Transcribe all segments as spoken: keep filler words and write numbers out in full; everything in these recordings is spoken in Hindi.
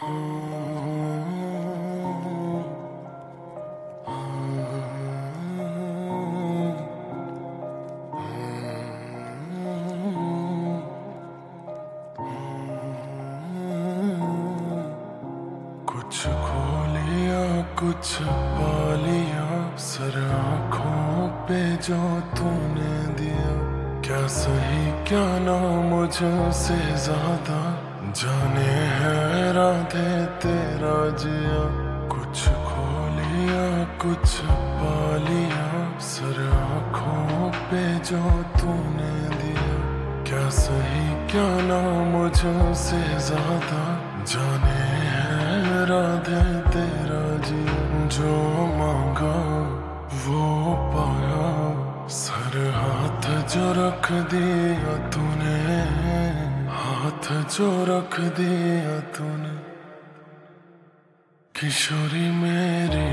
कुछ खो लिया कुछ पा लिया, सर आँखों पे जो तूने दिया। क्या सही क्या ना मुझसे ज्यादा जाने है राधे तेरा जिया। कुछ खो लिया कुछ पा लिया, सर आँखों पे जो तूने दिया। क्या सही क्या ना मुझसे ज्यादा जाने है राधे तेरा जिया। जो मांगा वो पाया, सर हाथ जो रख दिया तूने, हाथ जो रख दिया तूने। किशोरी मेरी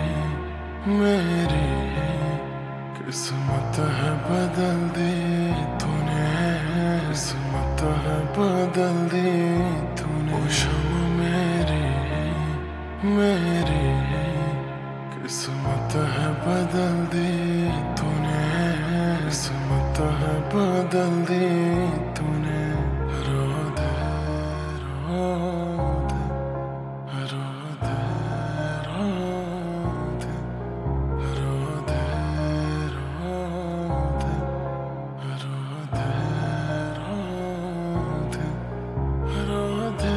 मेरी किस्मत है बदल दी तूने, किस्मत है बदल दी तूने। ओ शम्मा मेरी मेरी किस्मत है बदल दी तूने, किस्मत है बदल दी तूने। राधे राधे राधे राधे राधे राधे राधे राधे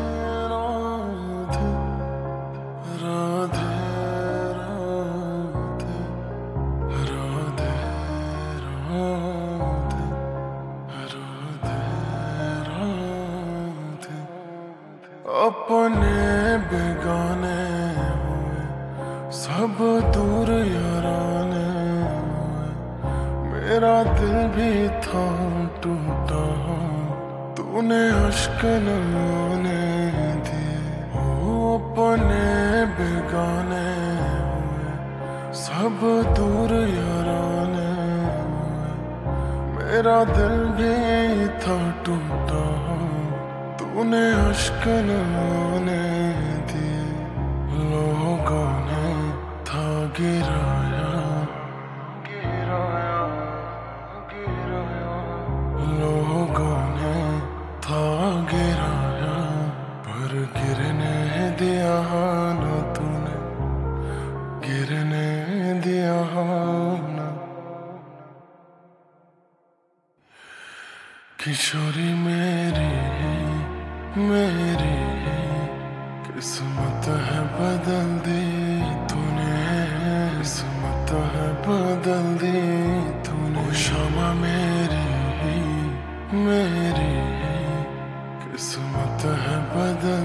राधे अपने बेगाने हुए सब दूर याराने हुए। मेरा दिल भी था टूटा, तूने अश्क न आने दिए। ओ अपने बेगाने हुए सब दूर याराने हुए। मेरा दिल भी था टूटा, तूने अश्क न आने दिए। लोगों ने था गिराया गिराया गिराया, लोगों ने था गिराया, पर गिरने दिया ना तूने, गिरने दिया ना। किशोरी मेरी मेरी किस्मत है बदल दी तूने, किस्मत है बदल दी तूने। ओ शम्मा मेरी मेरी किस्मत है बदल